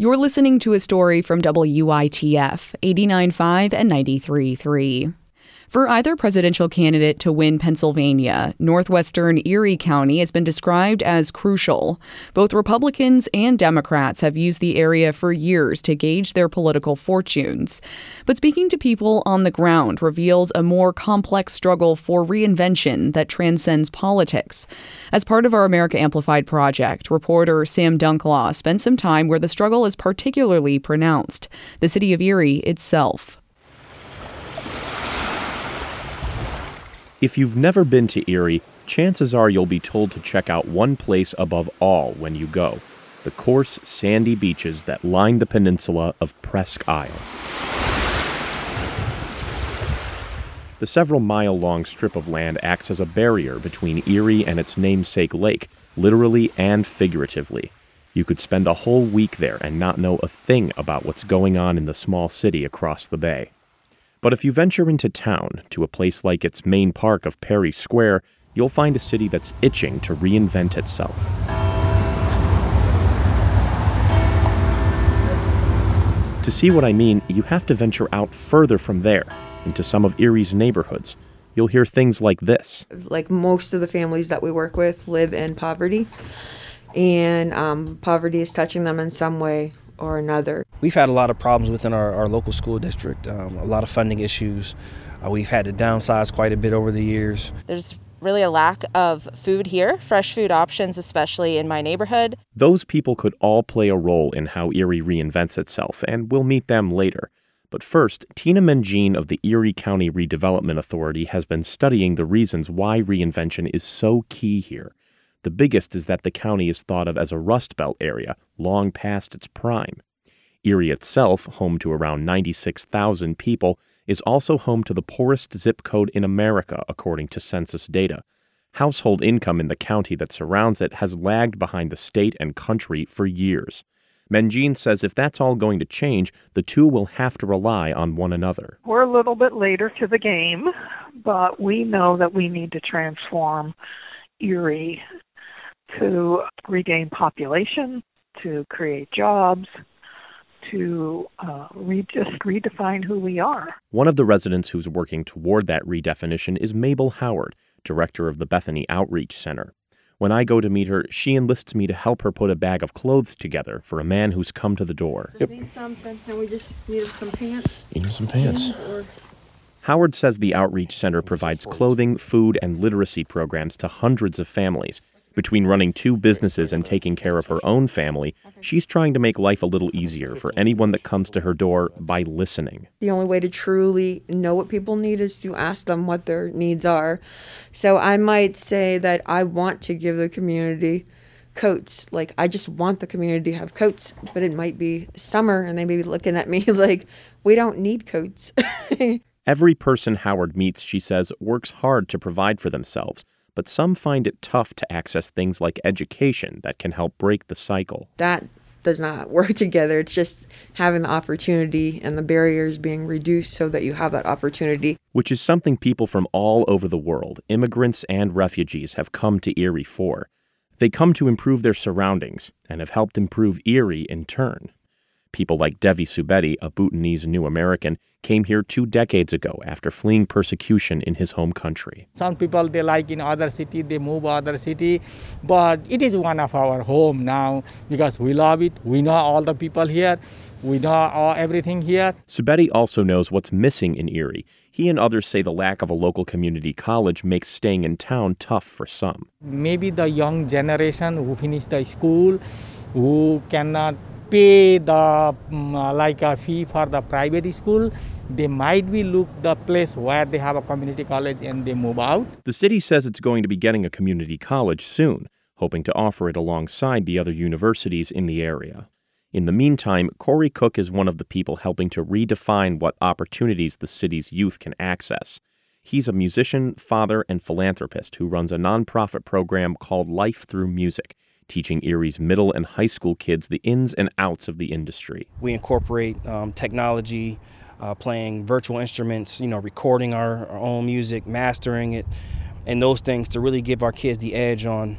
You're listening to a story from WITF 89.5 and 93.3. For either presidential candidate to win Pennsylvania, northwestern Erie County has been described as crucial. Both Republicans and Democrats have used the area for years to gauge their political fortunes. But speaking to people on the ground reveals a more complex struggle for reinvention that transcends politics. As part of our America Amplified project, reporter Sam Dunklaw spent some time where the struggle is particularly pronounced, the city of Erie itself. If you've never been to Erie, chances are you'll be told to check out one place above all when you go: the coarse, sandy beaches that line the peninsula of Presque Isle. The several-mile-long strip of land acts as a barrier between Erie and its namesake lake, literally and figuratively. You could spend a whole week there and not know a thing about what's going on in the small city across the bay. But if you venture into town, to a place like its main park of Perry Square, you'll find a city that's itching to reinvent itself. To see what I mean, you have to venture out further from there, into some of Erie's neighborhoods. You'll hear things like this. Like most of the families that we work with live in poverty, and poverty is touching them in some way or another. We've had a lot of problems within our local school district, a lot of funding issues. We've had to downsize quite a bit over the years. There's really a lack of food here, fresh food options, especially in my neighborhood. Those people could all play a role in how Erie reinvents itself, and we'll meet them later. But first, Tina Mengine of the Erie County Redevelopment Authority has been studying the reasons why reinvention is so key here. The biggest is that the county is thought of as a Rust Belt area, long past its prime. Erie itself, home to around 96,000 people, is also home to the poorest zip code in America, according to census data. Household income in the county that surrounds it has lagged behind the state and country for years. Mengine says if that's all going to change, the two will have to rely on one another. We're a little bit later to the game, but we know that we need to transform Erie to regain population, to create jobs, to just redefine who we are. One of the residents who's working toward that redefinition is Mabel Howard, director of the Bethany Outreach Center. When I go to meet her, she enlists me to help her put a bag of clothes together for a man who's come to the door. Just need something, and we just need some pants. Need some pants. Howard says the Outreach Center provides clothing, food, and literacy programs to hundreds of families. Between running two businesses and taking care of her own family, she's trying to make life a little easier for anyone that comes to her door by listening. The only way to truly know what people need is to ask them what their needs are. So I might say that I want to give the community coats. Like, I just want the community to have coats, but it might be summer and they may be looking at me like, we don't need coats. Every person Howard meets, she says, works hard to provide for themselves. But some find it tough to access things like education that can help break the cycle. That does not work together. It's just having the opportunity and the barriers being reduced so that you have that opportunity. Which is something people from all over the world, immigrants and refugees, have come to Erie for. They come to improve their surroundings and have helped improve Erie in turn. People like Devi Subedi, a Bhutanese New American, came here 2 decades ago after fleeing persecution in his home country. Some people, they like in other city, they move other city, but it is one of our home now because we love it. We know all the people here. We know everything here. Subedi also knows what's missing in Erie. He and others say the lack of a local community college makes staying in town tough for some. Maybe the young generation who finish the school, who cannot pay the like a fee for the private school, they might be look the place where they have a community college and they move out. The city says it's going to be getting a community college soon, hoping to offer it alongside the other universities in the area. In the meantime, Corey Cook is one of the people helping to redefine what opportunities the city's youth can access. He's a musician, father, and philanthropist who runs a nonprofit program called Life Through Music, teaching Erie's middle and high school kids the ins and outs of the industry. We incorporate technology, playing virtual instruments, recording our own music, mastering it, and those things to really give our kids the edge on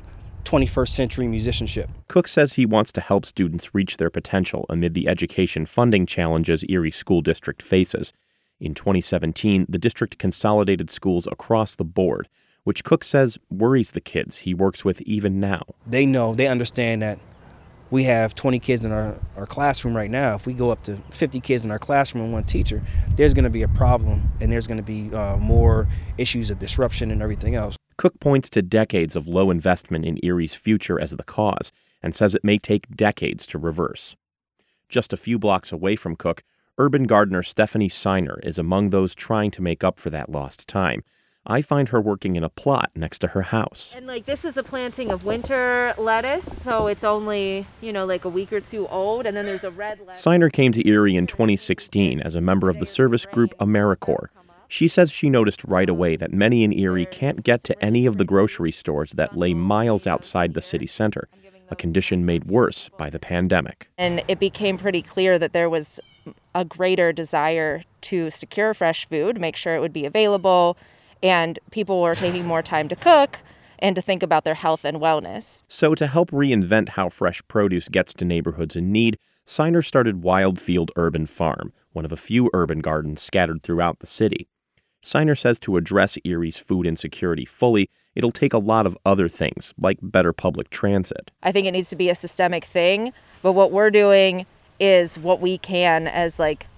21st century musicianship. Cook says he wants to help students reach their potential amid the education funding challenges Erie School District faces. In 2017, the district consolidated schools across the board, which Cook says worries the kids he works with even now. They understand that we have 20 kids in our classroom right now. If we go up to 50 kids in our classroom and one teacher, there's going to be a problem, and there's going to be more issues of disruption and everything else. Cook points to decades of low investment in Erie's future as the cause and says it may take decades to reverse. Just a few blocks away from Cook, urban gardener Stephanie Seiner is among those trying to make up for that lost time. I find her working in a plot next to her house. And this is a planting of winter lettuce, so it's only, a week or two old, and then there's a red lettuce. Seiner came to Erie in 2016 as a member of the service group AmeriCorps. She says she noticed right away that many in Erie can't get to any of the grocery stores that lay miles outside the city center, a condition made worse by the pandemic. And it became pretty clear that there was a greater desire to secure fresh food, make sure it would be available, and people were taking more time to cook and to think about their health and wellness. So to help reinvent how fresh produce gets to neighborhoods in need, Seiner started Wildfield Urban Farm, one of a few urban gardens scattered throughout the city. Seiner says to address Erie's food insecurity fully, it'll take a lot of other things, like better public transit. I think it needs to be a systemic thing, but what we're doing is what we can as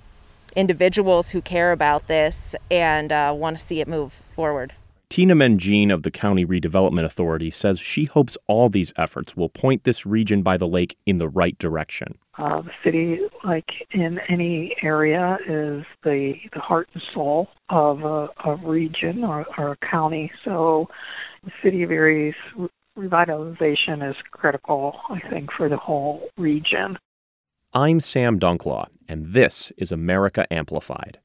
individuals who care about this and want to see it move forward. Tina Mengine of the County Redevelopment Authority says she hopes all these efforts will point this region by the lake in the right direction. The city, like in any area, is the heart and soul of a region or a county. So the city of Erie's revitalization is critical, I think, for the whole region. I'm Sam Dunklaw, and this is America Amplified.